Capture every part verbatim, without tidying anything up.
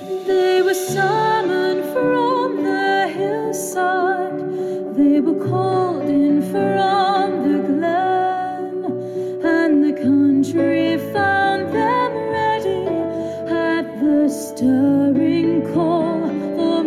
They were summoned from the hillside, they were called in from the glen, and the country found them ready at the stirring call for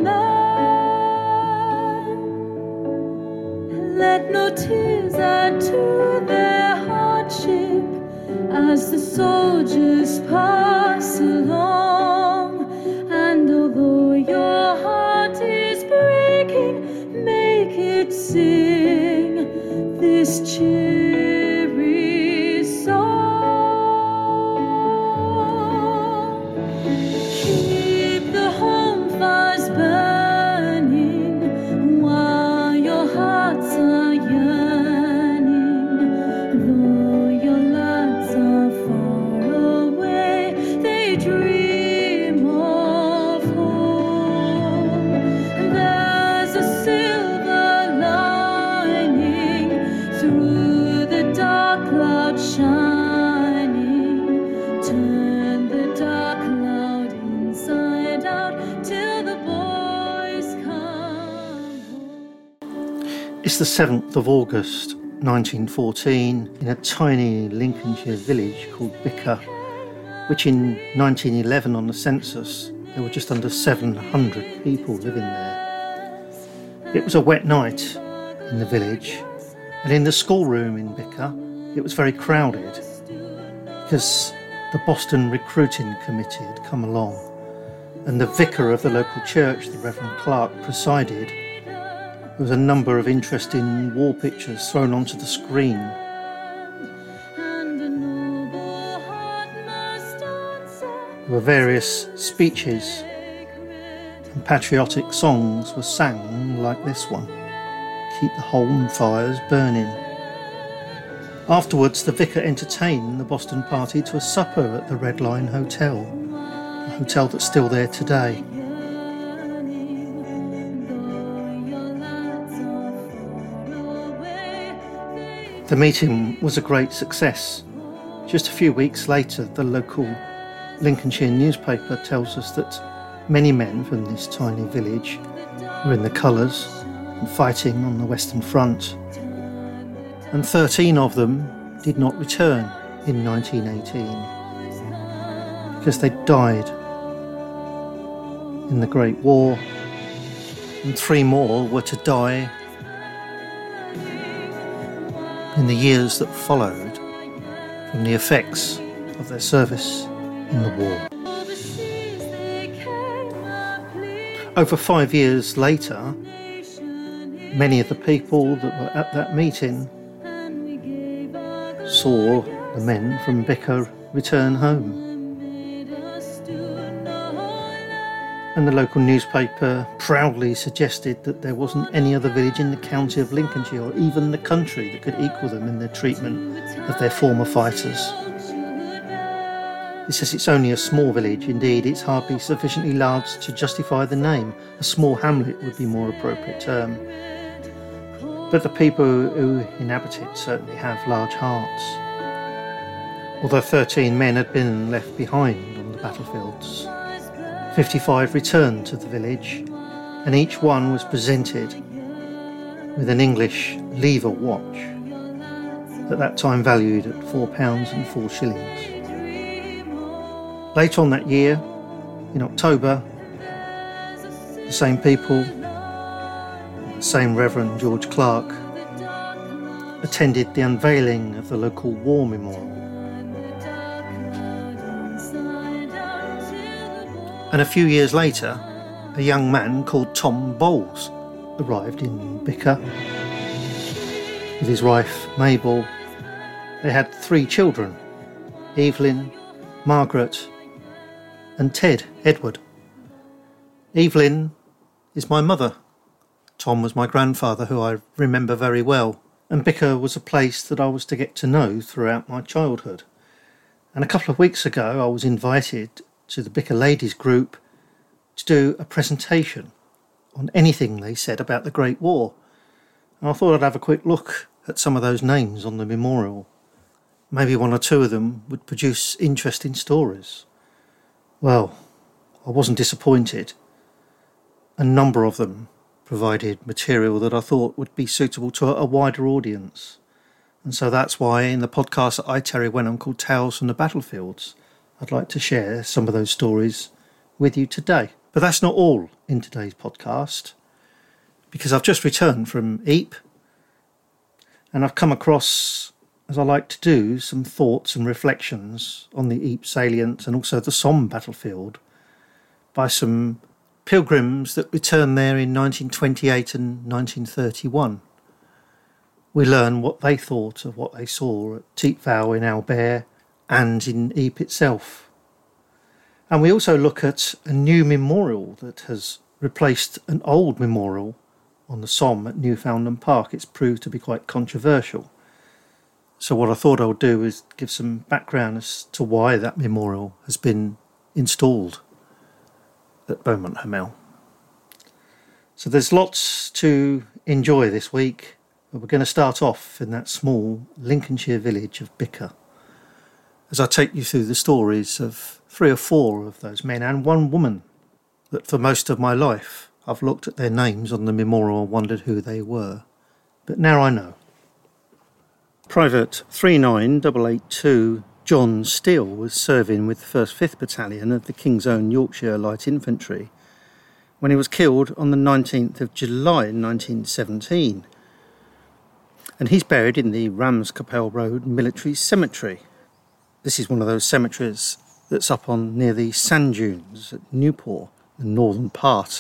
men. Let no tears add to their hardship as the soldiers pass along, and although your heart is breaking, make it sing this cheery song. Keep the home fires burning while your hearts are yearning. Though your lads are far away, they dream of home. There's a silver lining through the dark cloud shining. Turn the dark cloud inside out till the boys come home. It's the seventh of August nineteen fourteen in a tiny Lincolnshire village called Bicker, which in nineteen eleven on the census there were just under seven hundred people living there. It was a wet night in the village, and in the schoolroom in Bicker it was very crowded because the Boston Recruiting Committee had come along, and the vicar of the local church, the Reverend Clark, presided. There was a number of interesting war pictures thrown onto the screen. There were various speeches, and patriotic songs were sang like this one, "Keep the home fires burning." Afterwards, the vicar entertained the Boston party to a supper at the Red Line Hotel, a hotel that's still there today. The meeting was a great success. Just a few weeks later, the local Lincolnshire newspaper tells us that many men from this tiny village were in the colours and fighting on the Western Front, and thirteen of them did not return in nineteen eighteen because they died in the Great War, and three more were to die in the years that followed from the effects of their service in the war. Over five years later, many of the people that were at that meeting saw the men from Bicker return home. And the local newspaper proudly suggested that there wasn't any other village in the county of Lincolnshire or even the country that could equal them in their treatment of their former fighters. It says it's only a small village. Indeed, it's hardly sufficiently large to justify the name. A small hamlet would be a more appropriate term. But the people who inhabit it certainly have large hearts. Although thirteen men had been left behind on the battlefields, fifty-five returned to the village, and each one was presented with an English lever watch, at that time valued at four pounds and four shillings. Later on that year, in October, the same people, the same Reverend George Clark, attended the unveiling of the local war memorial. And a few years later, a young man called Tom Bowles arrived in Bicker with his wife Mabel. They had three children, Evelyn, Margaret and Ted Edward. Evelyn is my mother. Tom was my grandfather, who I remember very well, and Bicker was a place that I was to get to know throughout my childhood. And a couple of weeks ago I was invited to the Bicker Ladies Group to do a presentation on anything they said about the Great War. And I thought I'd have a quick look at some of those names on the memorial. Maybe one or two of them would produce interesting stories. Well, I wasn't disappointed. A number of them provided material that I thought would be suitable to a wider audience. And so that's why in the podcast that I, Terry Wenham, called Tales from the Battlefields, I'd like to share some of those stories with you today. But that's not all in today's podcast, because I've just returned from Ypres and I've come across, as I like to do, some thoughts and reflections on the Ypres salient and also the Somme battlefield by some pilgrims that returned there in nineteen twenty-eight and nineteen thirty-one. We learn what they thought of what they saw at Thiepval in Albert and in Ypres itself. And we also look at a new memorial that has replaced an old memorial on the Somme at Newfoundland Park. It's proved to be quite controversial. So what I thought I would do is give some background as to why that memorial has been installed at Beaumont Hamel. So there's lots to enjoy this week, but we're going to start off in that small Lincolnshire village of Bicker, as I take you through the stories of three or four of those men and one woman that for most of my life I've looked at their names on the memorial and wondered who they were. But now I know. Private three nine eight eight two John Steele was serving with the first fifth Battalion of the King's Own Yorkshire Light Infantry when he was killed on the nineteenth of July nineteen seventeen. And he's buried in the Ramscappelle Road Military Cemetery. This is one of those cemeteries that's up on near the sand dunes at Newport, the northern part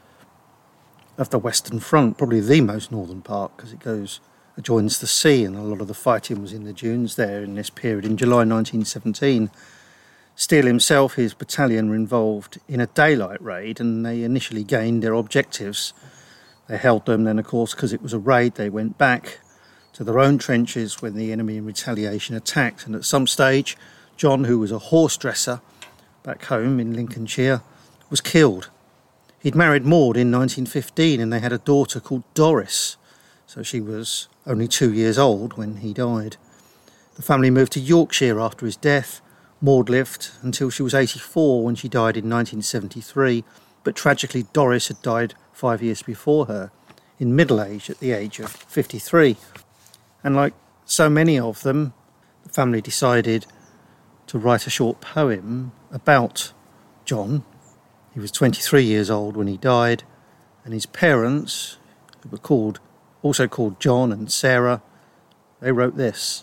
of the Western Front, probably the most northern part because it goes adjoins the sea, and a lot of the fighting was in the dunes there in this period. In July nineteen seventeen, Steele himself, his battalion, were involved in a daylight raid, and they initially gained their objectives. They held them, then of course, because it was a raid, they went back to their own trenches when the enemy in retaliation attacked. And at some stage, John, who was a horse dresser back home in Lincolnshire, was killed. He'd married Maud in nineteen fifteen, and they had a daughter called Doris. So she was only two years old when he died. The family moved to Yorkshire after his death. Maud lived until she was eighty-four when she died in nineteen seventy-three, but tragically Doris had died five years before her, in middle age at the age of fifty-three. And like so many of them, the family decided to write a short poem about John. He was twenty-three years old when he died, and his parents, who were called also called John and Sarah, they wrote this.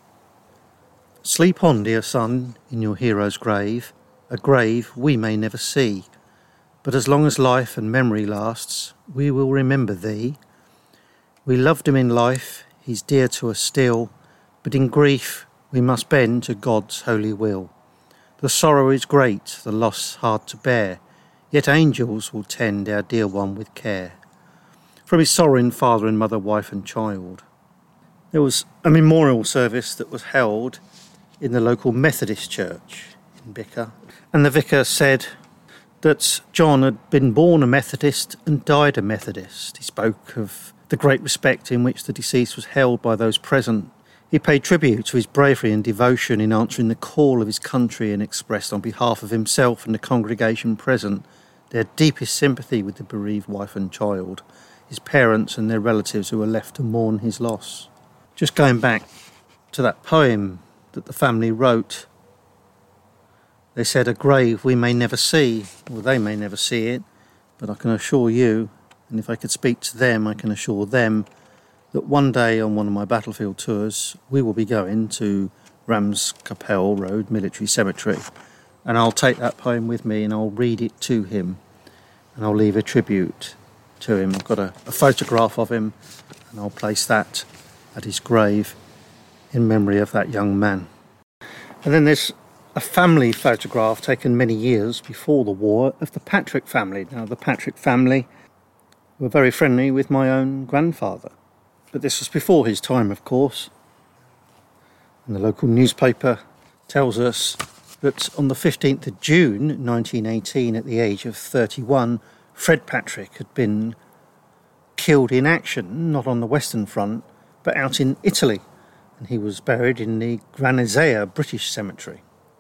Sleep on, dear son, in your hero's grave, a grave we may never see, but as long as life and memory lasts, we will remember thee. We loved him in life, he's dear to us still, but in grief we must bend to God's holy will. The sorrow is great, the loss hard to bear, yet angels will tend our dear one with care. From his sorrowing father and mother, wife and child. There was a memorial service that was held in the local Methodist church in Bicker, and the vicar said that John had been born a Methodist and died a Methodist. He spoke of the great respect in which the deceased was held by those present. He paid tribute to his bravery and devotion in answering the call of his country and expressed on behalf of himself and the congregation present their deepest sympathy with the bereaved wife and child, his parents and their relatives who were left to mourn his loss. Just going back to that poem that the family wrote, they said, a grave we may never see. Well, they may never see it, but I can assure you, and if I could speak to them, I can assure them that one day on one of my battlefield tours, we will be going to Ramscappelle Road Military Cemetery, and I'll take that poem with me and I'll read it to him, and I'll leave a tribute to him. I've got a, a photograph of him, and I'll place that at his grave in memory of that young man. And then there's a family photograph taken many years before the war of the Patrick family. Now, the Patrick family were very friendly with my own grandfather, but this was before his time, of course. And the local newspaper tells us that on the fifteenth of June nineteen eighteen, at the age of thirty-one, Fred Patrick had been killed in action, not on the Western Front, but out in Italy, and he was buried in the Granizea British Cemetery.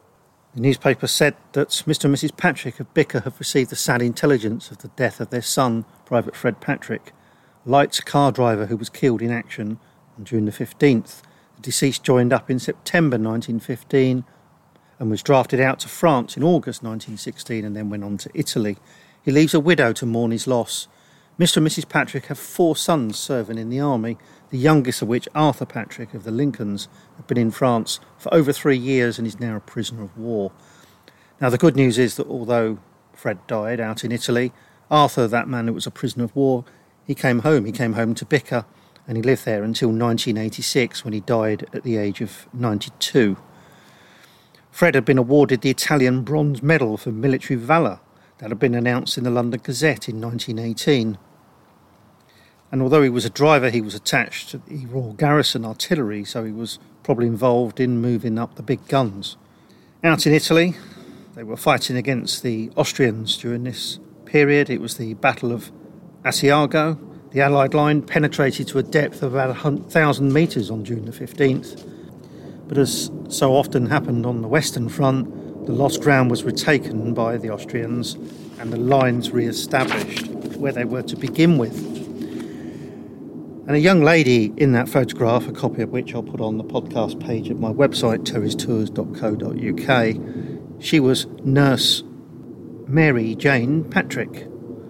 The newspaper said that Mister and Missus Patrick of Bicker have received the sad intelligence of the death of their son, Private Fred Patrick, a light car driver who was killed in action on June the fifteenth. The deceased joined up in September nineteen fifteen and was drafted out to France in August nineteen sixteen and then went on to Italy. He leaves a widow to mourn his loss. Mister and Missus Patrick have four sons serving in the army, the youngest of which, Arthur Patrick of the Lincolns, had been in France for over three years and is now a prisoner of war. Now, the good news is that although Fred died out in Italy, Arthur, that man who was a prisoner of war, he came home. He came home to Bicker, and he lived there until nineteen eighty-six, when he died at the age of ninety-two. Fred had been awarded the Italian Bronze Medal for military valour that had been announced in the London Gazette in nineteen eighteen. And although he was a driver, he was attached to the Royal Garrison Artillery, so he was probably involved in moving up the big guns. Out in Italy, they were fighting against the Austrians during this period. It was the Battle of Asiago. The Allied line penetrated to a depth of about one thousand metres on June the fifteenth. But as so often happened on the Western Front, the lost ground was retaken by the Austrians and the lines re-established where they were to begin with. And a young lady in that photograph, a copy of which I'll put on the podcast page at my website, terrys tours dot co dot uk, she was Nurse Mary Jane Patrick.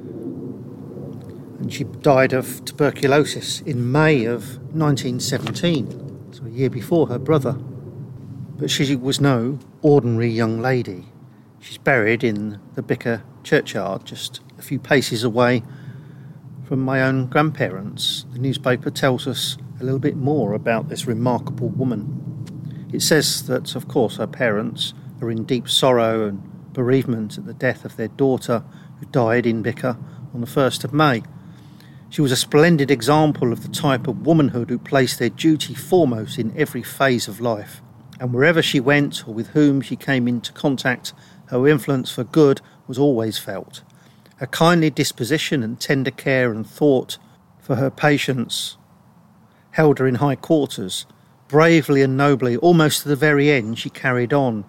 And she died of tuberculosis in May of nineteen seventeen, so a year before her brother. But she was no ordinary young lady. She's buried in the Bicker churchyard, just a few paces away from my own grandparents. The newspaper tells us a little bit more about this remarkable woman. It says that, of course, her parents are in deep sorrow and bereavement at the death of their daughter, who died in Bicker on the first of May. She was a splendid example of the type of womanhood who placed their duty foremost in every phase of life. And wherever she went or with whom she came into contact, her influence for good was always felt. Her kindly disposition and tender care and thought for her patients held her in high quarters. Bravely and nobly, almost to the very end, she carried on.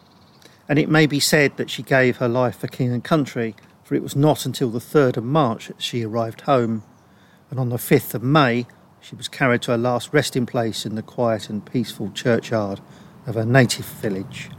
And it may be said that she gave her life for king and country, for it was not until the third of March that she arrived home, and on the fifth of May she was carried to her last resting place in the quiet and peaceful churchyard of her native village.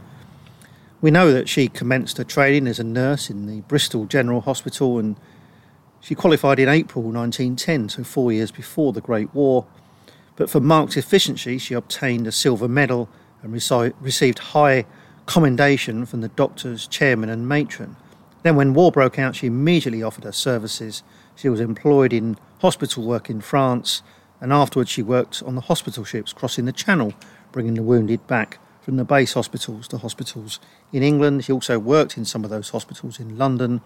We know that she commenced her training as a nurse in the Bristol General Hospital, and she qualified in April nineteen ten, so four years before the Great War. But for marked efficiency, she obtained a silver medal and reci- received high commendation from the doctors, chairman and matron. Then when war broke out, she immediately offered her services. She was employed in hospital work in France, and afterwards she worked on the hospital ships crossing the Channel, bringing the wounded back from the base hospitals to hospitals in England. She also worked in some of those hospitals in London.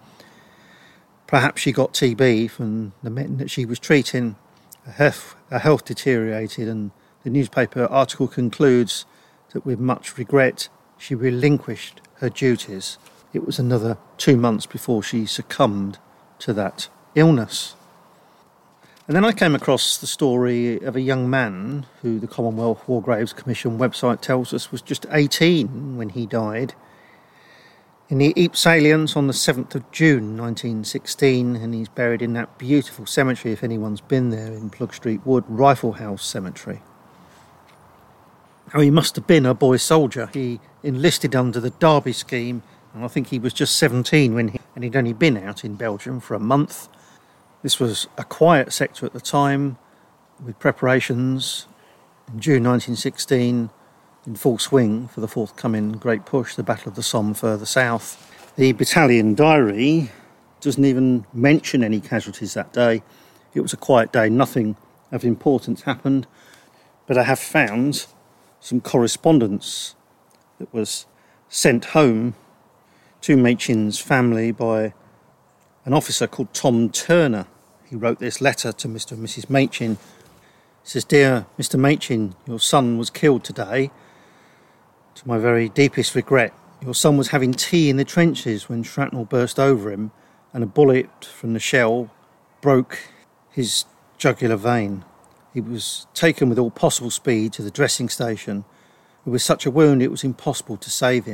Perhaps she got T B from the men that she was treating. Her health, her health deteriorated, and the newspaper article concludes that with much regret she relinquished her duties. It was another two months before she succumbed to that illness. And then I came across the story of a young man who the Commonwealth War Graves Commission website tells us was just eighteen when he died in the Ypres salient on the seventh of June nineteen sixteen, and he's buried in that beautiful cemetery, if anyone's been there, in Plug Street Wood, Rifle House Cemetery. Oh, he must have been a boy soldier. He enlisted under the Derby scheme, and I think he was just seventeen when he, and he'd only been out in Belgium for a month. This was a quiet sector at the time, with preparations in June nineteen sixteen in full swing for the forthcoming Great Push, the Battle of the Somme further south. The battalion diary doesn't even mention any casualties that day. It was a quiet day, nothing of importance happened, but I have found some correspondence that was sent home to Machin's family by an officer called Tom Turner. He wrote this letter to Mister and Missus Machin. He says, "Dear Mister Machin, your son was killed today. To my very deepest regret, your son was having tea in the trenches when shrapnel burst over him and a bullet from the shell broke his jugular vein. He was taken with all possible speed to the dressing station. With such a wound, it was impossible to save him.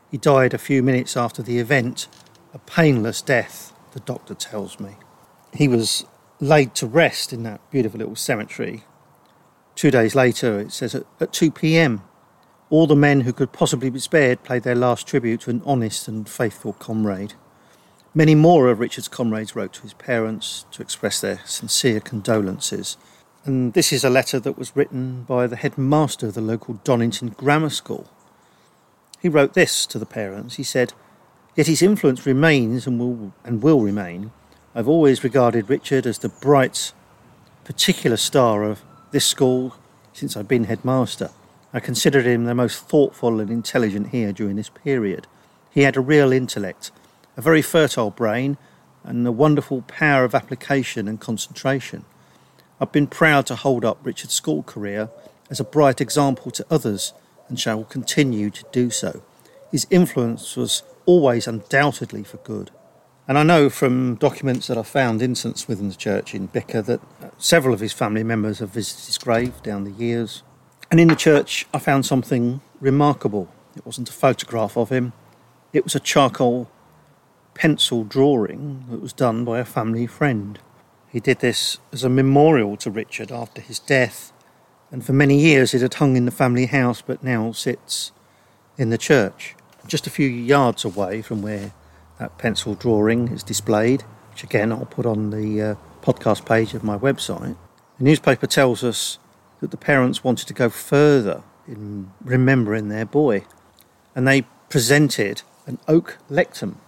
He died a few minutes after the event, a painless death, the doctor tells me. He was laid to rest in that beautiful little cemetery. Two days later, it says, at, at two p.m, all the men who could possibly be spared paid their last tribute to an honest and faithful comrade. Many more of Richard's comrades wrote to his parents to express their sincere condolences. And this is a letter that was written by the headmaster of the local Donington Grammar School. He wrote this to the parents. He said, "Yet his influence remains and will and will remain. I've always regarded Richard as the bright, particular star of this school since I've been headmaster. I considered him the most thoughtful and intelligent here during this period. He had a real intellect, a very fertile brain, and a wonderful power of application and concentration. I've been proud to hold up Richard's school career as a bright example to others and shall continue to do so. His influence was always undoubtedly for good." And I know from documents that I found in St Swithin's Church in Bicker that several of his family members have visited his grave down the years. And in the church I found something remarkable. It wasn't a photograph of him. It was a charcoal pencil drawing that was done by a family friend. He did this as a memorial to Richard after his death, and for many years it had hung in the family house but now sits in the church, just a few yards away from where that pencil drawing is displayed, which again I'll put on the uh, podcast page of my website. The newspaper tells us that the parents wanted to go further in remembering their boy, and they presented an oak lectern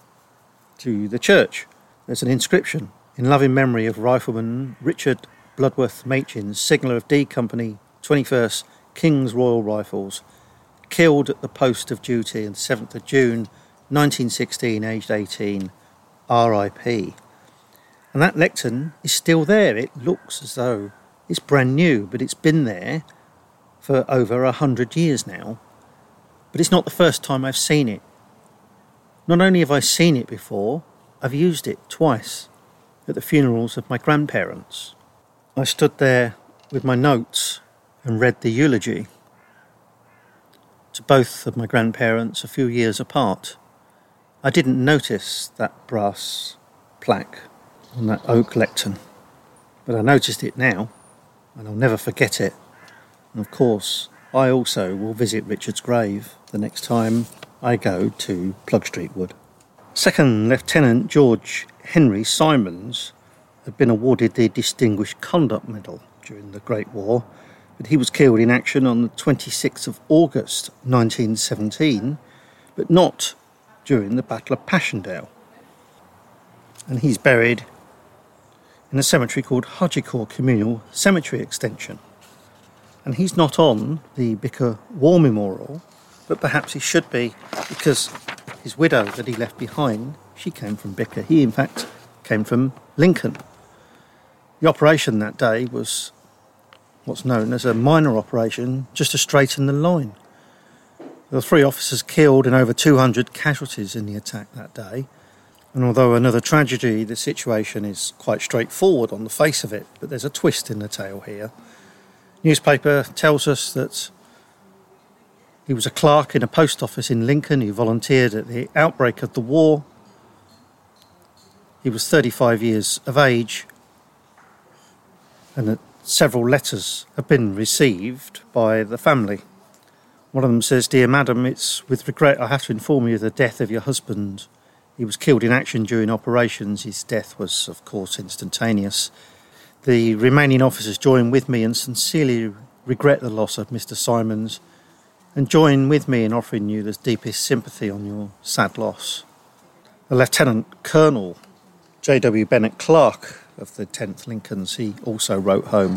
to the church. There's an inscription: "In loving memory of Rifleman Richard Bloodworth Machin, Signaller of D Company, twenty-first King's Royal Rifles, killed at the post of duty on the seventh of June nineteen sixteen, aged eighteen, R I P" And that lectern is still there. It looks as though it's brand new, but it's been there for over a hundred years now. But it's not the first time I've seen it. Not only have I seen it before, I've used it twice at the funerals of my grandparents. I stood there with my notes and read the eulogy to both of my grandparents a few years apart. I didn't notice that brass plaque on that oak lectern, but I noticed it now, and I'll never forget it. And of course, I also will visit Richard's grave the next time I go to Plugstreet Wood. Second Lieutenant George Henry Simons had been awarded the Distinguished Conduct Medal during the Great War, but he was killed in action on the twenty-sixth of August nineteen seventeen, but not during the Battle of Passchendaele. And he's buried in a cemetery called Hodgecourt Communal Cemetery Extension. And he's not on the Bicker War Memorial, but perhaps he should be, because his widow that he left behind, she came from Bicker. He, in fact, came from Lincoln. The operation that day was what's known as a minor operation, just to straighten the line. There were three officers killed and over two hundred casualties in the attack that day. And although another tragedy, the situation is quite straightforward on the face of it, but there's a twist in the tale here. Newspaper tells us that he was a clerk in a post office in Lincoln who volunteered at the outbreak of the war. He was thirty-five years of age, and that several letters have been received by the family. One of them says, "Dear Madam, it's with regret I have to inform you of the death of your husband. He was killed in action during operations. His death was, of course, instantaneous. The remaining officers join with me and sincerely regret the loss of Mister Simons, and join with me in offering you the deepest sympathy on your sad loss." The Lieutenant Colonel J W Bennett Clark of the tenth Lincolns, he also wrote home.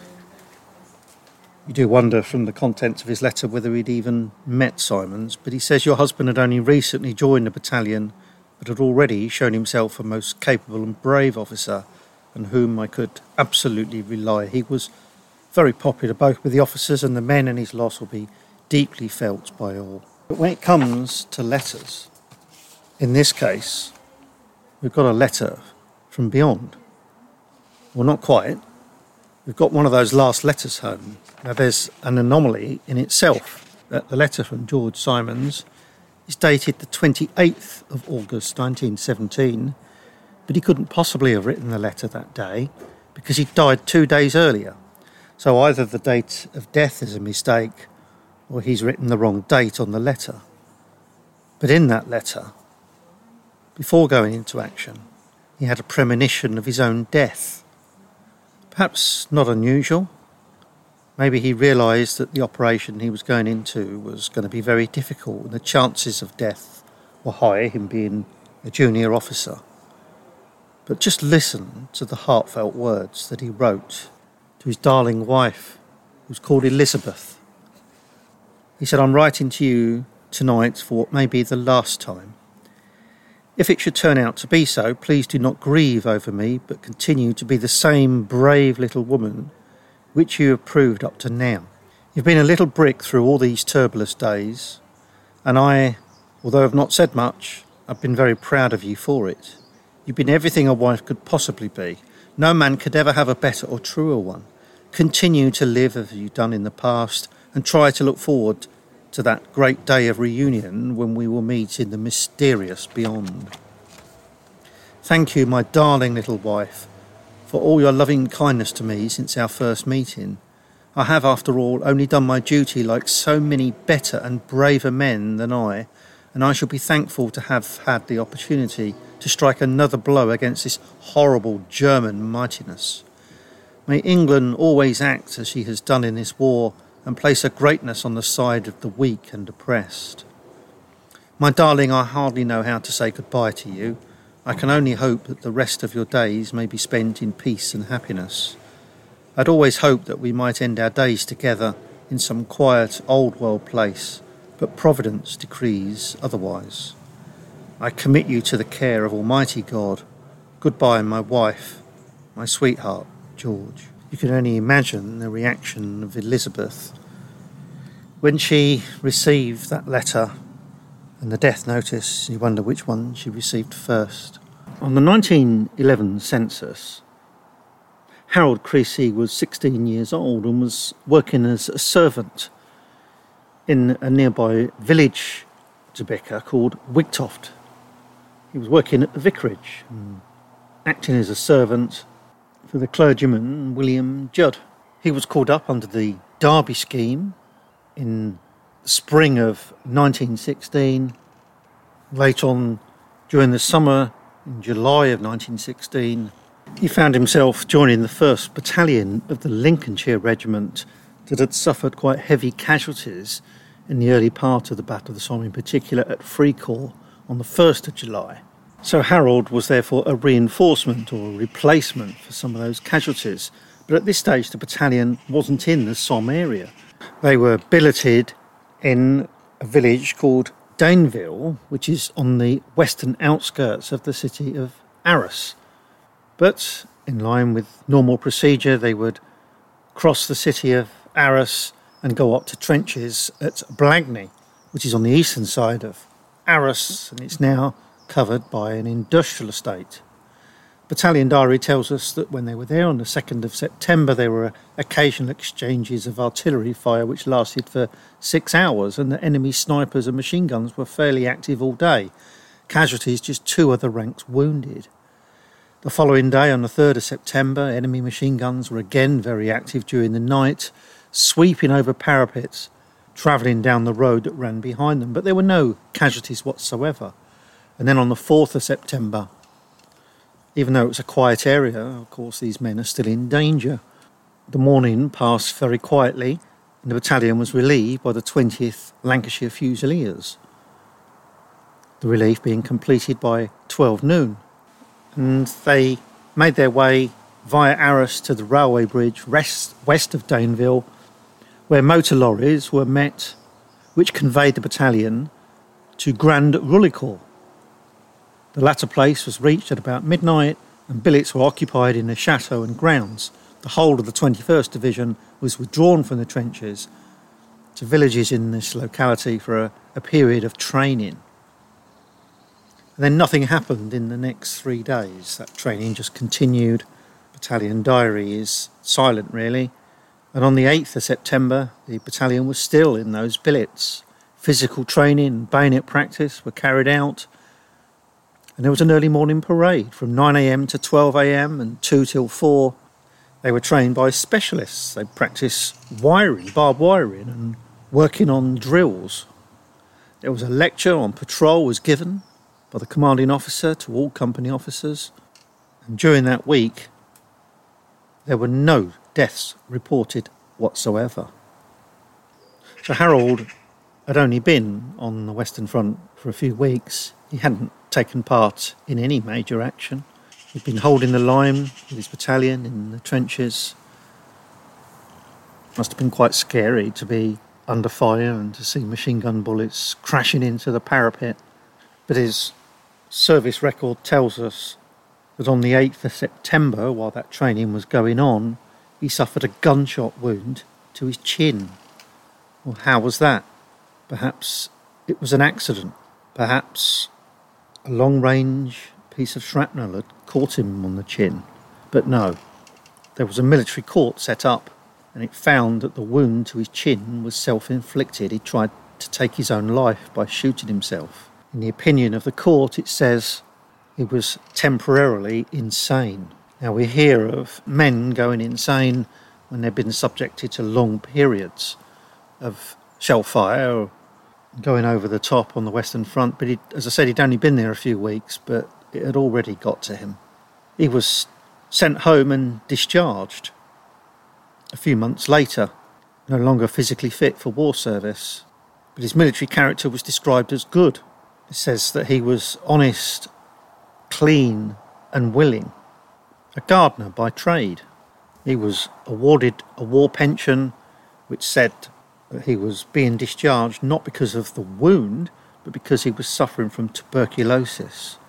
You do wonder from the contents of his letter whether he'd even met Simons, but he says your husband had only recently joined the battalion, but had already shown himself a most capable and brave officer, on whom I could absolutely rely. He was very popular both with the officers and the men, and his loss will be deeply felt by all. But when it comes to letters, in this case, we've got a letter from beyond. Well, not quite. We've got one of those last letters home. Now, there's an anomaly in itself that the letter from George Simons It's dated the twenty-eighth of August nineteen seventeen, but he couldn't possibly have written the letter that day because he died two days earlier. So either the date of death is a mistake or he's written the wrong date on the letter. But in that letter, before going into action, he had a premonition of his own death. Perhaps not unusual. Maybe he realised that the operation he was going into was going to be very difficult and the chances of death were high, him being a junior officer. But just listen to the heartfelt words that he wrote to his darling wife, who's called Elizabeth. He said, "I'm writing to you tonight for what may be the last time. If it should turn out to be so, please do not grieve over me, but continue to be the same brave little woman which you have proved up to now. You've been a little brick through all these turbulent days, and I, although I've not said much, I've been very proud of you for it. You've been everything a wife could possibly be. No man could ever have a better or truer one. Continue to live as you've done in the past, and try to look forward to that great day of reunion when we will meet in the mysterious beyond. Thank you, my darling little wife, for all your loving kindness to me since our first meeting. I have, after all, only done my duty like so many better and braver men than I, and I shall be thankful to have had the opportunity to strike another blow against this horrible German mightiness. May England always act as she has done in this war and place her greatness on the side of the weak and oppressed. My darling, I hardly know how to say goodbye to you. I can only hope that the rest of your days may be spent in peace and happiness. I'd always hoped that we might end our days together in some quiet old world place, but Providence decrees otherwise. I commit you to the care of Almighty God. Goodbye, my wife, my sweetheart, George." You can only imagine the reaction of Elizabeth when she received that letter and the death notice. You wonder which one she received first. On the nineteen eleven census, Harold Creasy was sixteen years old and was working as a servant in a nearby village to Becker called Wigtoft. He was working at the vicarage and acting as a servant for the clergyman William Judd. He was called up under the Derby scheme in the spring of nineteen sixteen. Late on, during the summer, in July of nineteen sixteen, he found himself joining the first Battalion of the Lincolnshire Regiment that had suffered quite heavy casualties in the early part of the Battle of the Somme, in particular at Fricourt on the first of July. So Harold was therefore a reinforcement or a replacement for some of those casualties. But at this stage, the battalion wasn't in the Somme area. They were billeted in a village called Dainville, which is on the western outskirts of the city of Arras. But in line with normal procedure, they would cross the city of Arras and go up to trenches at Blagny, which is on the eastern side of Arras, and it's now covered by an industrial estate. Battalion diary tells us that when they were there on the second of September, there were occasional exchanges of artillery fire which lasted for six hours, and the enemy snipers and machine guns were fairly active all day. Casualties, just two other ranks wounded. The following day, on the third of September, enemy machine guns were again very active during the night, sweeping over parapets, travelling down the road that ran behind them, but there were no casualties whatsoever. And then on the fourth of September, even though it was a quiet area, of course these men are still in danger. The morning passed very quietly, and the battalion was relieved by the twentieth Lancashire Fusiliers. The relief being completed by twelve noon. And they made their way via Arras to the railway bridge west, west of Dainville, where motor lorries were met, which conveyed the battalion to Grand Rullicourt. The latter place was reached at about midnight, and billets were occupied in the chateau and grounds. The whole of the twenty-first Division was withdrawn from the trenches to villages in this locality for a, a period of training. And then nothing happened in the next three days. That training just continued. Battalion diary is silent, really. And on the eighth of September, the battalion was still in those billets, Physical training and bayonet practice were carried out. And there was an early morning parade from nine a.m. to twelve a.m. and two till four. They were trained by specialists. They practiced wiring, barbed wiring, and working on drills. There was a lecture on patrol was given by the commanding officer to all company officers. And during that week, there were no deaths reported whatsoever. So Harold had only been on the Western Front for a few weeks. He hadn't taken part in any major action. He'd been holding the line with his battalion in the trenches. Must have been quite scary to be under fire and to see machine gun bullets crashing into the parapet. But his service record tells us that on the eighth of September, while that training was going on, he suffered a gunshot wound to his chin. Well, how was that? Perhaps it was an accident. Perhaps a long-range piece of shrapnel had caught him on the chin. But no, there was a military court set up, and it found that the wound to his chin was self-inflicted. He tried to take his own life by shooting himself. In the opinion of the court, it says he was temporarily insane. Now, we hear of men going insane when they've been subjected to long periods of shell fire or going over the top on the Western Front, but he, as I said, he'd only been there a few weeks, but it had already got to him. He was sent home and discharged a few months later, no longer physically fit for war service, but his military character was described as good. It says that he was honest, clean and willing, a gardener by trade. He was awarded a war pension which said that he was being discharged not because of the wound, but because he was suffering from tuberculosis.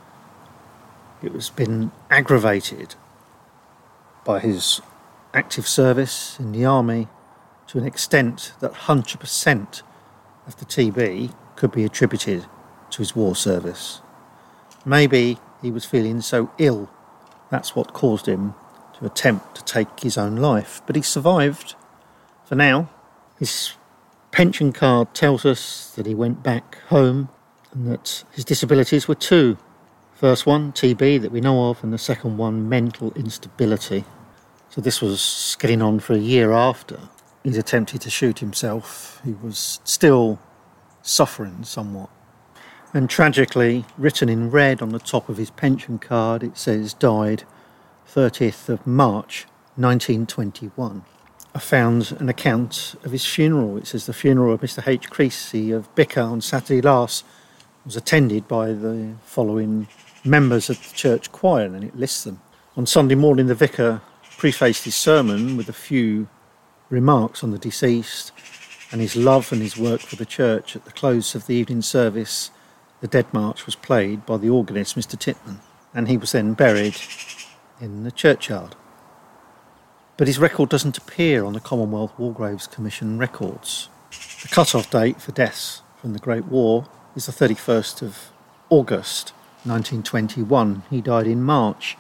It was been aggravated by his active service in the army to an extent that one hundred percent of the T B could be attributed to his war service. Maybe he was feeling so ill, that's what caused him to attempt to take his own life. But he survived for now. His pension card tells us that he went back home and that his disabilities were two. First one, T B, that we know of, and the second one, mental instability. So this was getting on for a year after he'd attempted to shoot himself. He was still suffering somewhat. And tragically, written in red on the top of his pension card, it says died thirtieth of March nineteen twenty-one. I found an account of his funeral. It says the funeral of Mister H. Creasy of Bicker on Saturday last was attended by the following members of the church choir, and it lists them. On Sunday morning, the vicar prefaced his sermon with a few remarks on the deceased and his love and his work for the church. At the close of the evening service, the Dead March was played by the organist, Mister Titman, and he was then buried in the churchyard. But his record doesn't appear on the Commonwealth War Graves Commission records. The cut-off date for deaths from the Great War is the thirty-first of August nineteen twenty-one. He died in March.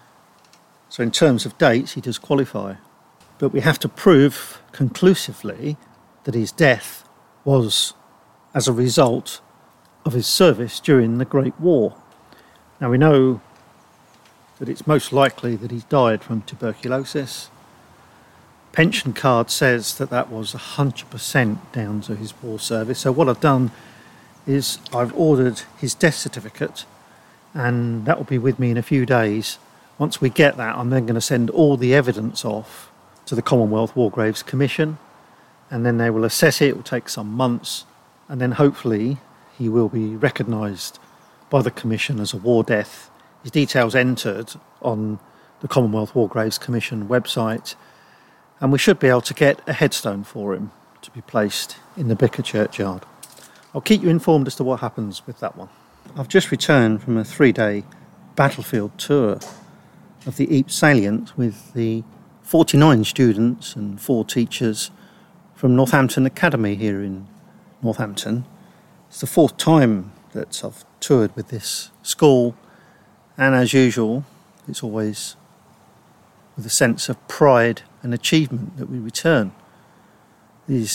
So in terms of dates, he does qualify. But we have to prove conclusively that his death was as a result of his service during the Great War. Now we know that it's most likely that he died from tuberculosis. Pension card says that that was one hundred percent down to his war service. So what I've done is I've ordered his death certificate, and that will be with me in a few days. Once we get that, I'm then going to send all the evidence off to the Commonwealth War Graves Commission, and then they will assess it. It will take some months, and then hopefully he will be recognised by the Commission as a war death. His details entered on the Commonwealth War Graves Commission website, and we should be able to get a headstone for him to be placed in the Bicker churchyard. I'll keep you informed as to what happens with that one. I've just returned from a three-day battlefield tour of the Ypres salient with the forty-nine students and four teachers from Northampton Academy here in Northampton. It's the fourth time that I've toured with this school, and as usual, it's always with a sense of pride and achievement that we return. These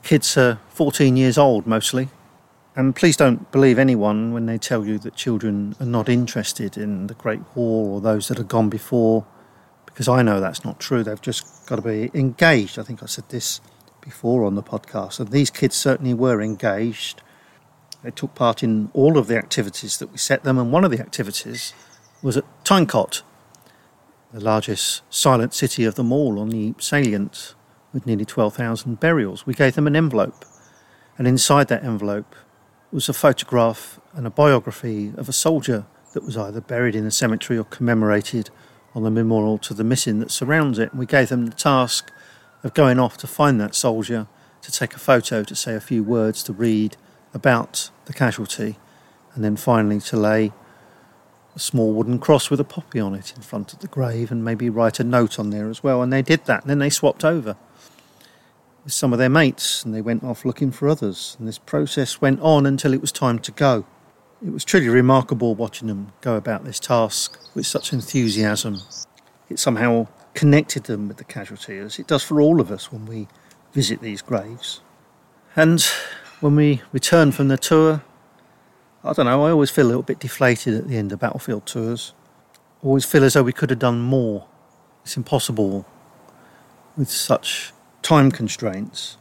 Kids are fourteen years old mostly. And please don't believe anyone when they tell you that children are not interested in the Great War or those that have gone before, because I know that's not true. They've just got to be engaged. I think I said this before on the podcast. And these kids certainly were engaged. They took part in all of the activities that we set them, and one of the activities was at Tyncott, the largest silent city of them all on the Ypres salient, with nearly twelve thousand burials. We gave them an envelope, and inside that envelope was a photograph and a biography of a soldier that was either buried in a cemetery or commemorated on the memorial to the missing that surrounds it. And we gave them the task of going off to find that soldier, to take a photo, to say a few words, to read about the casualty, and then finally to lay a small wooden cross with a poppy on it in front of the grave and maybe write a note on there as well. And they did that, and then they swapped over with some of their mates, and they went off looking for others. And this process went on until it was time to go. It was truly remarkable watching them go about this task with such enthusiasm. It somehow connected them with the casualty, as it does for all of us when we visit these graves. And when we return from the tour, I don't know, I always feel a little bit deflated at the end of battlefield tours. I always feel as though we could have done more. It's impossible with such time constraints.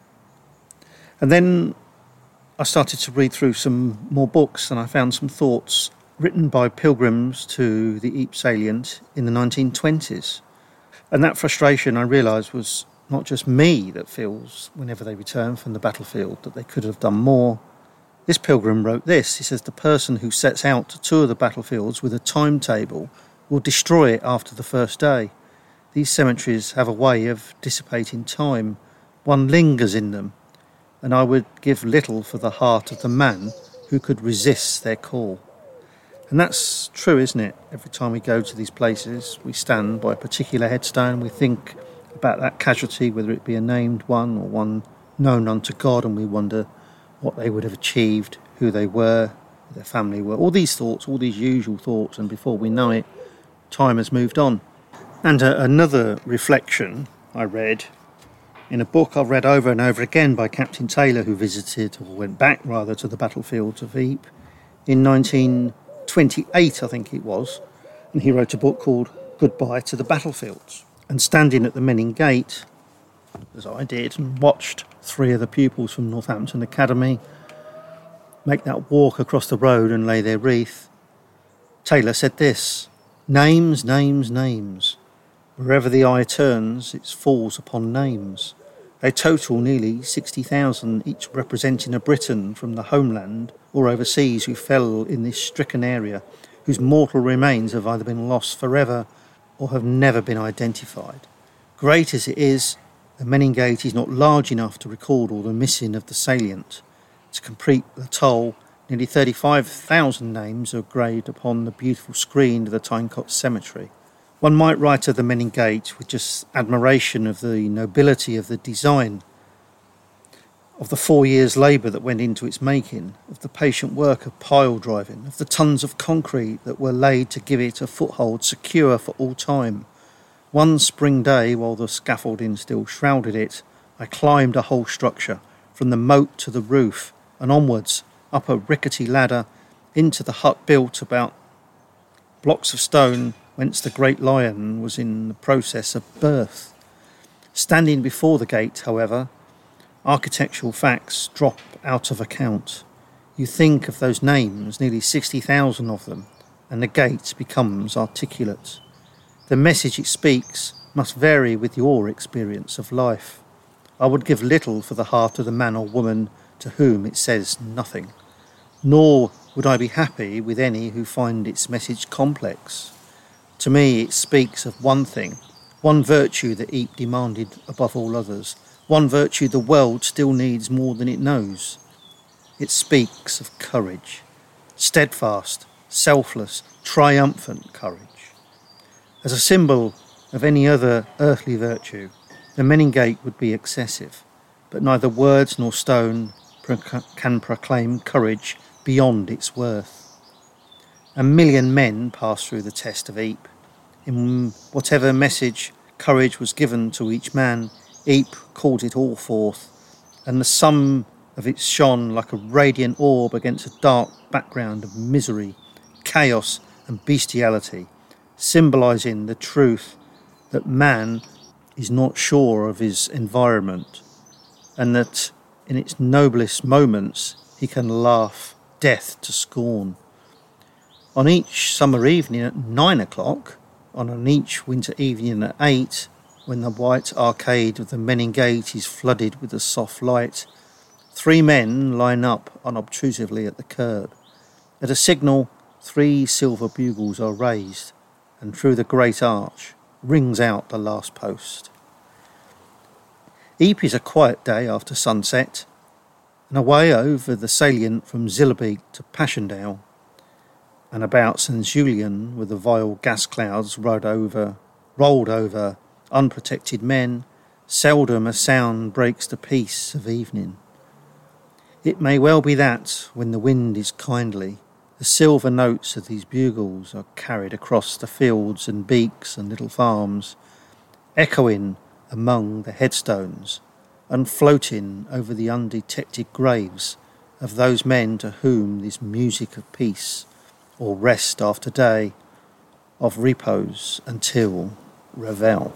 And then I started to read through some more books, and I found some thoughts written by pilgrims to the Ypres salient in the nineteen twenties. And that frustration, I realised, was not just me that feels whenever they return from the battlefield that they could have done more. This pilgrim wrote this. He says, "The person who sets out to tour the battlefields with a timetable will destroy it after the first day. These cemeteries have a way of dissipating time. One lingers in them, and I would give little for the heart of the man who could resist their call." And that's true, isn't it? Every time we go to these places, we stand by a particular headstone, we think about that casualty, whether it be a named one or one known unto God, and we wonder what they would have achieved, who they were, who their family were. All these thoughts, all these usual thoughts, and before we know it, time has moved on. And uh, another reflection I read in a book I've read over and over again by Captain Taylor, who visited, or went back rather, to the battlefields of Ypres in nineteen twenty-eight, I think it was, and he wrote a book called Goodbye to the Battlefields. And standing at the Menin Gate, as I did, and watched three of the pupils from Northampton Academy make that walk across the road and lay their wreath, Taylor said this: "Names, names, names. Wherever the eye turns, it falls upon names. They total nearly sixty thousand, each representing a Briton from the homeland or overseas who fell in this stricken area, whose mortal remains have either been lost forever or have never been identified. Great as it is, the Menin Gate is not large enough to record all the missing of the salient. To complete the toll, nearly thirty-five thousand names are engraved upon the beautiful screen of the Tyncott Cemetery. One might write of the Menin Gate with just admiration of the nobility of the design, of the four years' labour that went into its making, of the patient work of pile driving, of the tons of concrete that were laid to give it a foothold secure for all time. One spring day, while the scaffolding still shrouded it, I climbed a whole structure, from the moat to the roof, and onwards, up a rickety ladder, into the hut built about blocks of stone, whence the great lion was in the process of birth. Standing before the gate, however, architectural facts drop out of account. You think of those names, nearly sixty thousand of them, and the gate becomes articulate. The message it speaks must vary with your experience of life. I would give little for the heart of the man or woman to whom it says nothing, nor would I be happy with any who find its message complex. To me, it speaks of one thing, one virtue that Ypres demanded above all others, one virtue the world still needs more than it knows. It speaks of courage, steadfast, selfless, triumphant courage. As a symbol of any other earthly virtue, the Menin Gate would be excessive, but neither words nor stone can proclaim courage beyond its worth. A million men passed through the test of Ypres. In whatever message courage was given to each man, Ypres called it all forth, and the sun of it shone like a radiant orb against a dark background of misery, chaos and bestiality, symbolising the truth that man is not sure of his environment, and that in its noblest moments he can laugh death to scorn. On each summer evening at nine o'clock, on an each winter evening at eight, when the white arcade of the Menin Gate is flooded with a soft light, three men line up unobtrusively at the curb. At a signal, three silver bugles are raised, and through the great arch rings out the last post. Ypres is a quiet day after sunset, and away over the salient from Zillebeek to Passchendaele, and about Saint Julien, with the vile gas clouds rolled over, rolled over unprotected men, seldom a sound breaks the peace of evening. It may well be that, when the wind is kindly, the silver notes of these bugles are carried across the fields and beaks and little farms, echoing among the headstones and floating over the undetected graves of those men to whom this music of peace, or rest after day, of repose until Revel.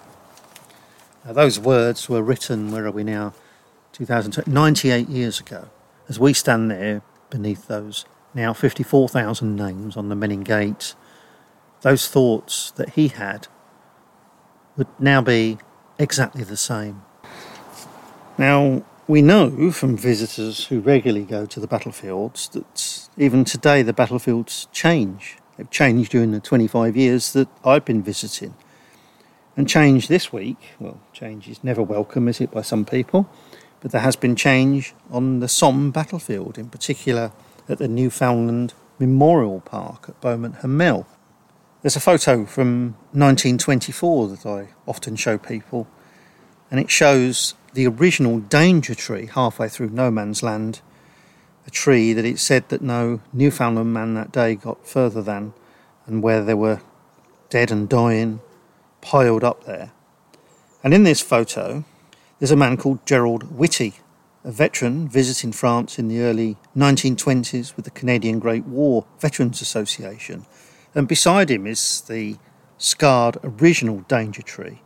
Now, those words were written, where are we now, two thousand, ninety-eight years ago, as we stand there beneath those now fifty-four thousand names on the Menin Gate. Those thoughts that he had would now be exactly the same. Now, we know from visitors who regularly go to the battlefields that even today the battlefields change. They've changed during the twenty-five years that I've been visiting. And change this week, well, change is never welcome, is it, by some people? But there has been change on the Somme battlefield, in particular at the Newfoundland Memorial Park at Beaumont-Hamel. There's a photo from nineteen twenty-four that I often show people, and it shows the original danger tree halfway through no man's land, a tree that it said that no Newfoundland man that day got further than, and where there were dead and dying piled up there. And in this photo there's a man called Gerald Whitty, a veteran visiting France in the early nineteen twenties with the Canadian Great War Veterans Association, and beside him is the scarred original danger tree.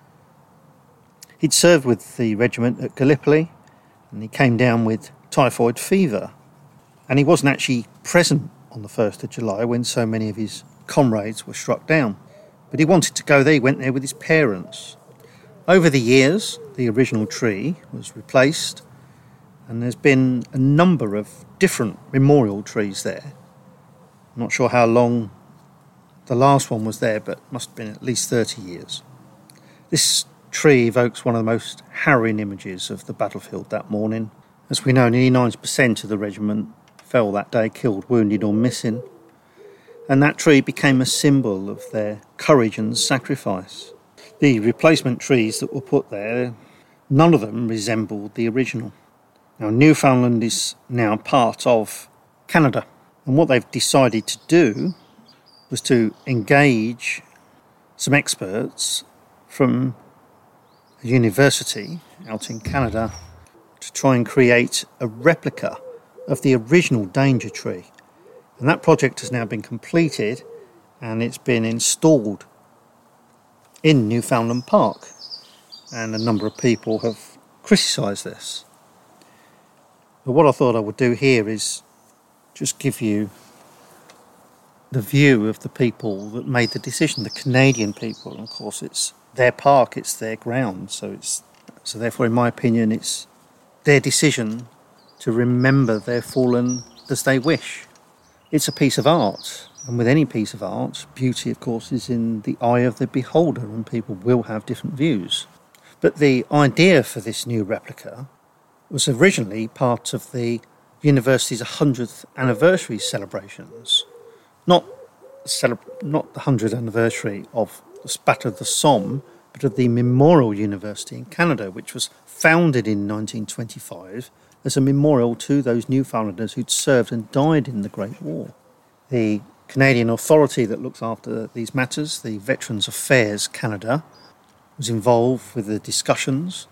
He'd served with the regiment at Gallipoli, and he came down with typhoid fever, and he wasn't actually present on the first of July when so many of his comrades were struck down. But he wanted to go there. He went there with his parents. Over the years, the original tree was replaced, and there's been a number of different memorial trees there. I'm not sure how long the last one was there, but it must have been at least thirty years. This tree evokes one of the most harrowing images of the battlefield that morning. As we know, nearly ninety percent of the regiment fell that day, killed, wounded or missing. And that tree became a symbol of their courage and sacrifice. The replacement trees that were put there, none of them resembled the original. Now, Newfoundland is now part of Canada, and what they've decided to do was to engage some experts from a university out in Canada to try and create a replica of the original danger tree. And that project has now been completed, and it's been installed in Newfoundland Park. And a number of people have criticised this. But what I thought I would do here is just give you the view of the people that made the decision, the Canadian people. And of course, it's their park, it's their ground. So it's so therefore, in my opinion, it's their decision to remember their fallen as they wish. It's a piece of art, and with any piece of art, beauty, of course, is in the eye of the beholder, and people will have different views. But the idea for this new replica was originally part of the university's one hundredth anniversary celebrations. Not, celeb- not the one hundredth anniversary of the Battle of the Somme, but of the Memorial University in Canada, which was founded in nineteen twenty-five as a memorial to those Newfoundlanders who'd served and died in the Great War. The Canadian authority that looks after these matters, the Veterans Affairs Canada, was involved with the discussions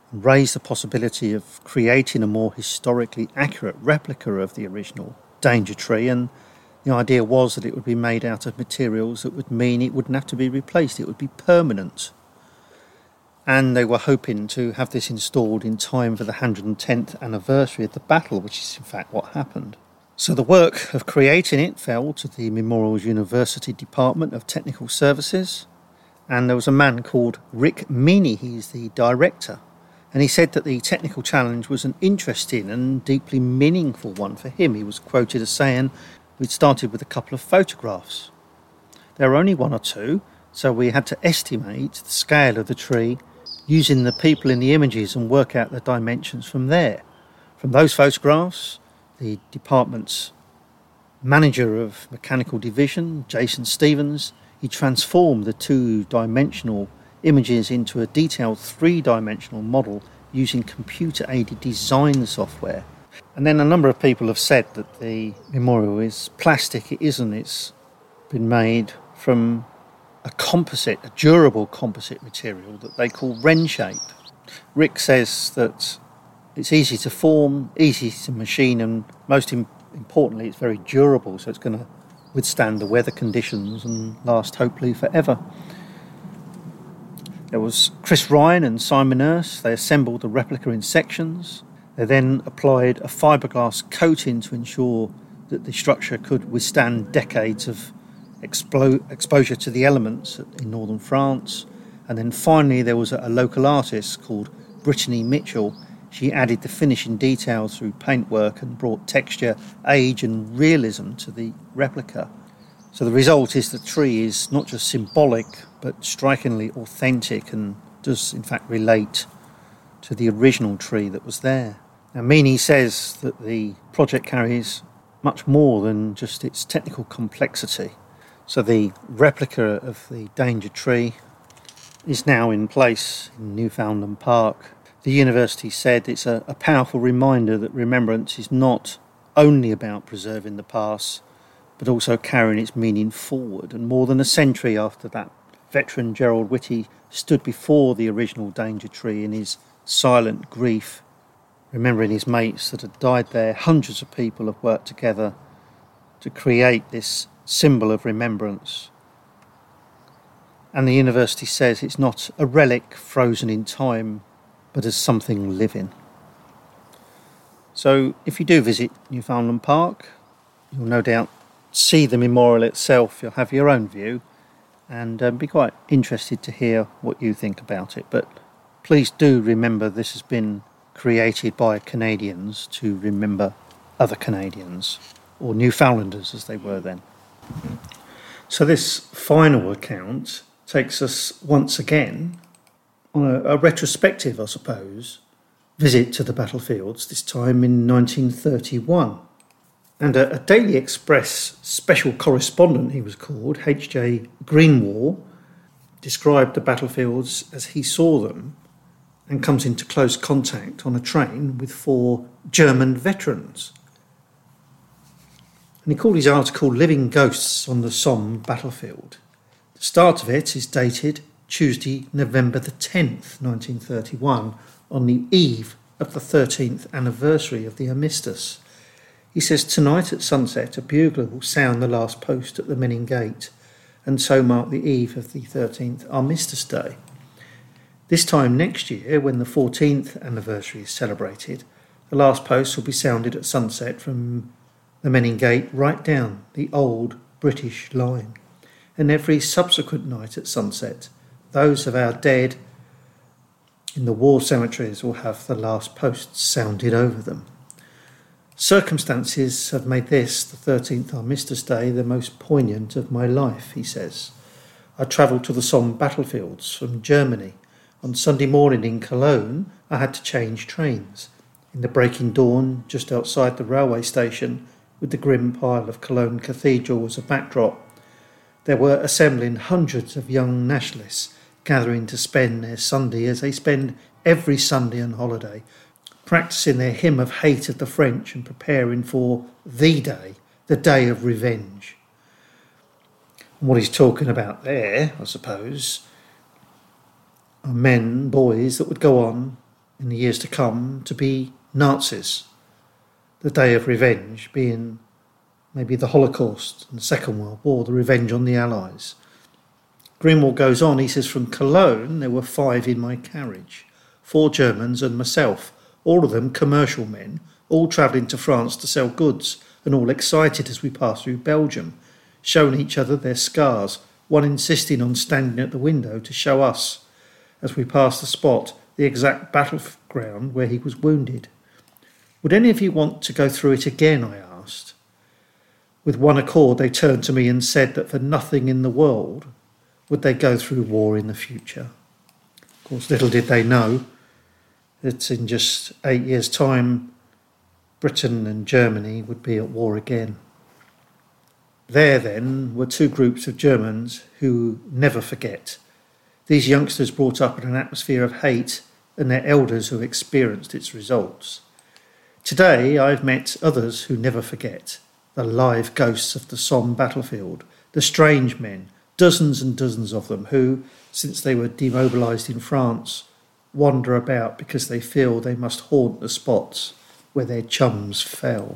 and raised the possibility of creating a more historically accurate replica of the original Danger Tree, and the idea was that it would be made out of materials that would mean it wouldn't have to be replaced, it would be permanent. And they were hoping to have this installed in time for the one hundred tenth anniversary of the battle, which is in fact what happened. So the work of creating it fell to the Memorials University Department of Technical Services, and there was a man called Rick Meaney, he's the director, and he said that the technical challenge was an interesting and deeply meaningful one for him. He was quoted as saying, "We'd started with a couple of photographs. There were only one or two, so we had to estimate the scale of the tree using the people in the images and work out the dimensions from there. From those photographs, the department's manager of mechanical division, Jason Stevens, he transformed the two-dimensional images into a detailed three-dimensional model using computer-aided design software." And then a number of people have said that the memorial is plastic. It isn't. It's been made from a composite, a durable composite material that they call Renshape. Rick says that it's easy to form, easy to machine, and most im- importantly, it's very durable, so it's going to withstand the weather conditions and last hopefully forever. There was Chris Ryan and Simon Erse. They assembled the replica in sections. They then applied a fiberglass coating to ensure that the structure could withstand decades of explo- exposure to the elements in northern France. And then finally there was a, a local artist called Brittany Mitchell. She added the finishing details through paintwork and brought texture, age and realism to the replica. So the result is the tree is not just symbolic but strikingly authentic and does in fact relate to the original tree that was there. Now Meaney says that the project carries much more than just its technical complexity. So the replica of the Danger Tree is now in place in Newfoundland Park. The university said it's a, a powerful reminder that remembrance is not only about preserving the past, but also carrying its meaning forward. And more than a century after that, veteran Gerald Whitty stood before the original Danger Tree in his silent grief, remembering his mates that had died there. Hundreds of people have worked together to create this symbol of remembrance. And the university says it's not a relic frozen in time, but as something living. So if you do visit Newfoundland Park, you'll no doubt see the memorial itself. You'll have your own view and um, be quite interested to hear what you think about it. But please do remember this has been created by Canadians to remember other Canadians, or Newfoundlanders as they were then. So this final account takes us once again on a, a retrospective, I suppose, visit to the battlefields, this time in nineteen thirty-one. And a, a Daily Express special correspondent, he was called, H J Greenwall, described the battlefields as he saw them and comes into close contact on a train with four German veterans. And he called his article Living Ghosts on the Somme Battlefield. The start of it is dated Tuesday, November the tenth, nineteen thirty-one, on the eve of the thirteenth anniversary of the armistice. He says, tonight at sunset, a bugler will sound the last post at the Menin Gate and so mark the eve of the thirteenth Armistice Day. This time next year, when the fourteenth anniversary is celebrated, the last post will be sounded at sunset from the Menin Gate right down the old British line. And every subsequent night at sunset, those of our dead in the war cemeteries will have the last posts sounded over them. Circumstances have made this, the thirteenth Armistice Day, the most poignant of my life, he says. I travelled to the Somme battlefields from Germany. On Sunday morning in Cologne, I had to change trains. In the breaking dawn, just outside the railway station, with the grim pile of Cologne Cathedral as a backdrop, there were assembling hundreds of young nationalists gathering to spend their Sunday as they spend every Sunday on holiday, practising their hymn of hate of the French and preparing for the day, the day of revenge. And what he's talking about there, I suppose, are men, boys that would go on in the years to come to be Nazis, the day of revenge being maybe the Holocaust and the Second World War, the revenge on the Allies. Greenwald goes on, he says, from Cologne there were five in my carriage, four Germans and myself, all of them commercial men, all travelling to France to sell goods, and all excited as we passed through Belgium, showing each other their scars, one insisting on standing at the window to show us, as we passed the spot, the exact battleground where he was wounded. Would any of you want to go through it again, I asked. With one accord they turned to me and said that for nothing in the world would they go through war in the future. Of course, little did they know that in just eight years' time, Britain and Germany would be at war again. There, then, were two groups of Germans who never forget. These youngsters brought up in an atmosphere of hate and their elders who experienced its results. Today, I've met others who never forget, the live ghosts of the Somme battlefield, the strange men, dozens and dozens of them who, since they were demobilised in France, wander about because they feel they must haunt the spots where their chums fell.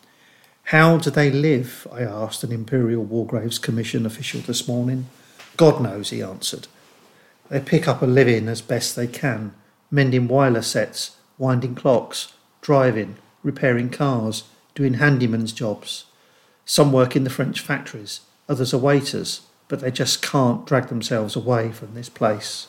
How do they live? I asked an Imperial War Graves Commission official this morning. God knows, he answered. They pick up a living as best they can, mending wireless sets, winding clocks, driving, repairing cars, doing handyman's jobs. Some work in the French factories, others are waiters, but they just can't drag themselves away from this place.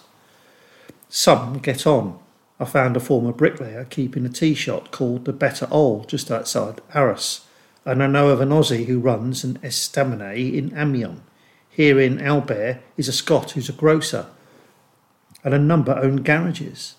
Some get on. I found a former bricklayer keeping a tea shop called the Better Ole just outside Arras, and I know of an Aussie who runs an estaminet in Amiens. Here in Albert is a Scot who's a grocer, and a number own garages.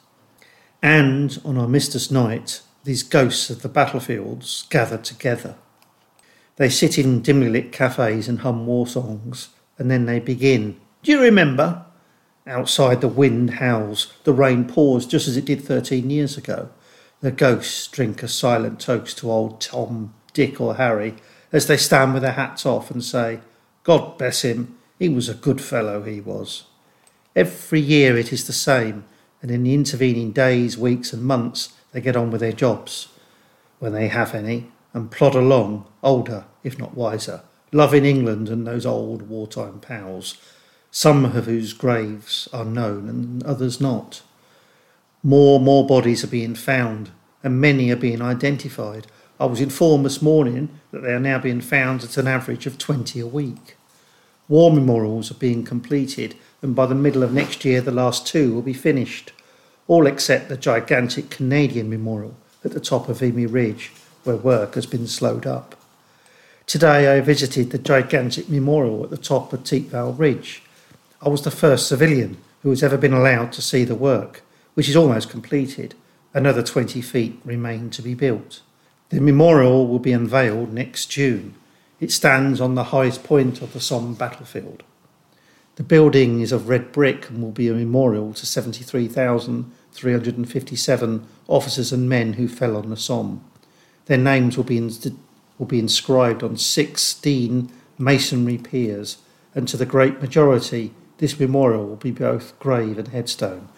And on Armistice night, these ghosts of the battlefields gather together. They sit in dimly lit cafes and hum war songs, and then they begin. Do you remember? Outside the wind howls, the rain pours just as it did thirteen years ago. The ghosts drink a silent toast to old Tom, Dick or Harry as they stand with their hats off and say, God bless him, he was a good fellow, he was. Every year it is the same, and in the intervening days, weeks and months they get on with their jobs, when they have any, and plod along, older, if not wiser, loving England and those old wartime pals, some of whose graves are known and others not. More, more bodies are being found, and many are being identified. I was informed this morning that they are now being found at an average of twenty a week. War memorials are being completed, and by the middle of next year the last two will be finished, all except the gigantic Canadian memorial at the top of Vimy Ridge, where work has been slowed up. Today I visited the gigantic memorial at the top of Thiepval Ridge. I was the first civilian who has ever been allowed to see the work, which is almost completed. Another twenty feet remain to be built. The memorial will be unveiled next June. It stands on the highest point of the Somme battlefield. The building is of red brick and will be a memorial to seventy-three thousand three hundred fifty-seven officers and men who fell on the Somme. Their names will be, in, will be inscribed on sixteen masonry piers, and to the great majority, this memorial will be both grave and headstone.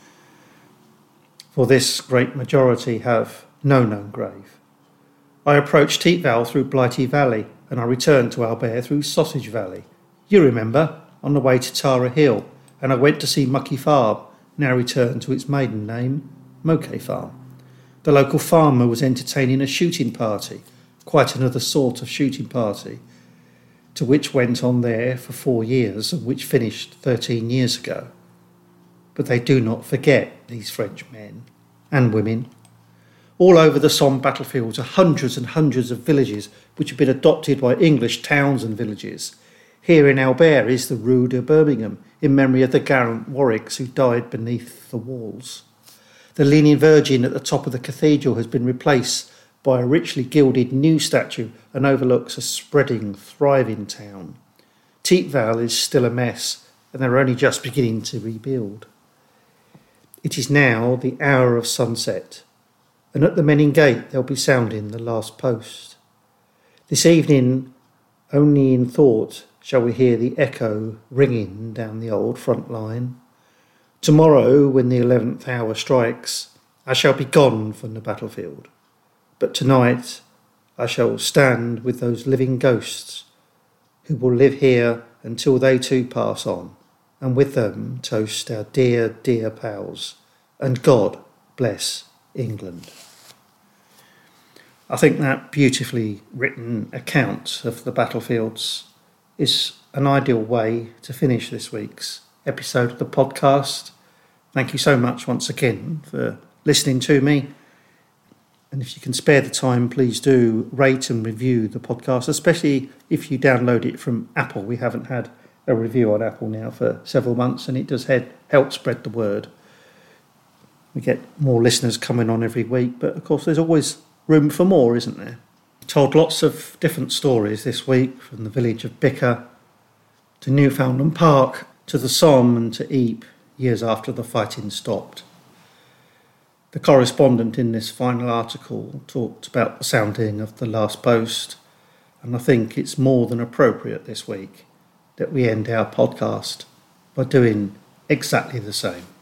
For this great majority have no known grave. I approached Thiepval through Blighty Valley, and I returned to Albert through Sausage Valley. You remember, on the way to Tara Hill, and I went to see Mucky Farm, now returned to its maiden name, Moquet Farm. The local farmer was entertaining a shooting party, quite another sort of shooting party, to which went on there for four years and which finished thirteen years ago. But they do not forget, these French men and women. All over the Somme battlefields are hundreds and hundreds of villages which have been adopted by English towns and villages. Here in Albert is the Rue de Birmingham, in memory of the gallant Warwicks who died beneath the walls. The Leaning Virgin at the top of the cathedral has been replaced by a richly gilded new statue and overlooks a spreading, thriving town. Thiepval is still a mess, and they're only just beginning to rebuild. It is now the hour of sunset, and at the Menin Gate they'll be sounding the last post. This evening, only in thought, shall we hear the echo ringing down the old front line. Tomorrow, when the eleventh hour strikes, I shall be gone from the battlefield, but tonight I shall stand with those living ghosts who will live here until they too pass on, and with them toast our dear, dear pals, and God bless England. I think that beautifully written account of the battlefields is an ideal way to finish this week's episode of the podcast. Thank you so much once again for listening to me. And if you can spare the time, please do rate and review the podcast, especially if you download it from Apple. We haven't had a review on Apple now for several months, and it does head, help spread the word. We get more listeners coming on every week, but of course there's always room for more, isn't there? Told lots of different stories this week, from the village of Bicker to Newfoundland Park to the Somme and to Ypres, years after the fighting stopped. The correspondent in this final article talked about the sounding of the last post, and I think it's more than appropriate this week that we end our podcast by doing exactly the same.